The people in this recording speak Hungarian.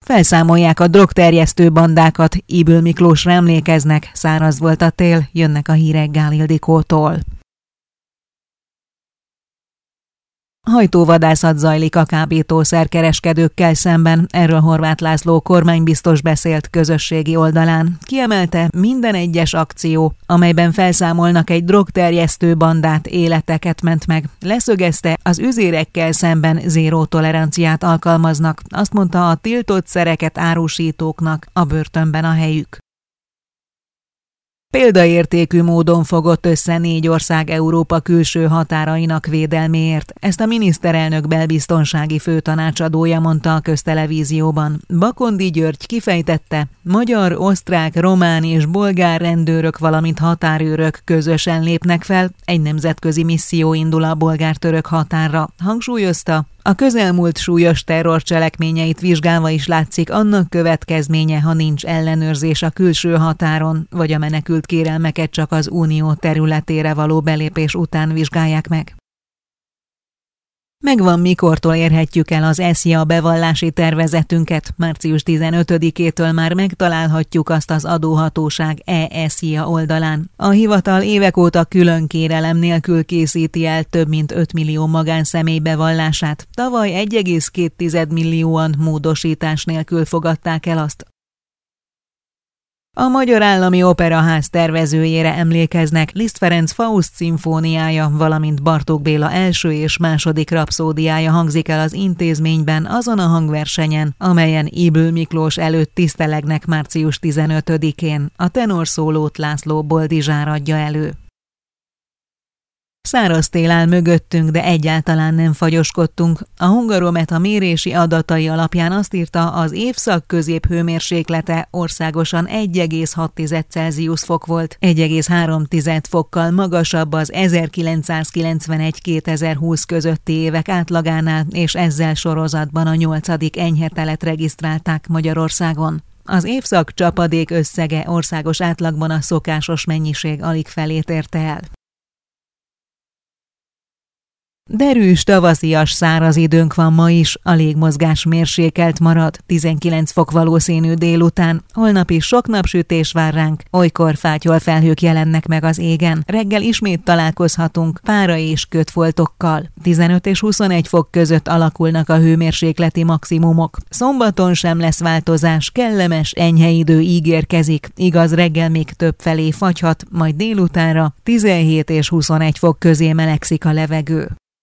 Felszámolják a drogterjesztő bandákat, Ybl Miklósra emlékeznek, száraz volt a tél, jönnek a hírek Gál Ildikótól. Hajtóvadászat zajlik a kábítószerkereskedőkkel szemben, erről Horváth László kormánybiztos beszélt közösségi oldalán. Kiemelte, minden egyes akció, amelyben felszámolnak egy drogterjesztő bandát, életeket ment meg. Leszögezte, az üzérekkel szemben zéró toleranciát alkalmaznak. Azt mondta, a tiltott szereket árusítóknak a börtönben a helyük. Példaértékű módon fogott össze 4 ország Európa külső határainak védelméért. Ezt a miniszterelnök belbiztonsági főtanácsadója mondta a Köztelevízióban. Bakondi György kifejtette, magyar, osztrák, román és bolgár rendőrök, valamint határőrök közösen lépnek fel, egy nemzetközi misszió indul a bolgár-török határra. Hangsúlyozta, a közelmúlt súlyos terrorcselekményeit vizsgálva is látszik annak következménye, ha nincs ellenőrzés a külső határon, vagy a menekült kérelmeket csak az unió területére való belépés után vizsgálják meg. Megvan, mikortól érhetjük el az SZIA bevallási tervezetünket. Március 15-től már megtalálhatjuk azt az adóhatóság e-SZIA oldalán. A hivatal évek óta külön kérelem nélkül készíti el több mint 5 millió magánszemély bevallását. Tavaly 1,2 millióan módosítás nélkül fogadták el azt. A Magyar Állami Operaház tervezőjére emlékeznek, Liszt Ferenc Faust szimfóniája, valamint Bartók Béla első és második rapszódiája hangzik el az intézményben azon a hangversenyen, amelyen Ybl Miklós előtt tisztelegnek március 15-én. A tenorszólót László Boldizsár adja elő. Száraz tél áll mögöttünk, de egyáltalán nem fagyoskodtunk. A Hungarometer mérési adatai alapján azt írta, az évszak középhőmérséklete országosan 1,6 Celsius fok volt, 1,3 fokkal magasabb az 1991-2020 közötti évek átlagánál, és ezzel sorozatban a 8. enyhe telet regisztrálták Magyarországon. Az évszak csapadék összege országos átlagban a szokásos mennyiség alig felét érte el. Derűs, tavaszias, száraz időnk van ma is, a légmozgás mérsékelt marad, 19 fok valószínű délután, holnap is sok napsütés vár ránk, olykor fátyolfelhők jelennek meg az égen, reggel ismét találkozhatunk pára és kötfoltokkal, 15 és 21 fok között alakulnak a hőmérsékleti maximumok. Szombaton sem lesz változás, kellemes, enyhe idő ígérkezik, igaz reggel még többfelé fagyhat, majd délutánra 17 és 21 fok közé melegszik a levegő.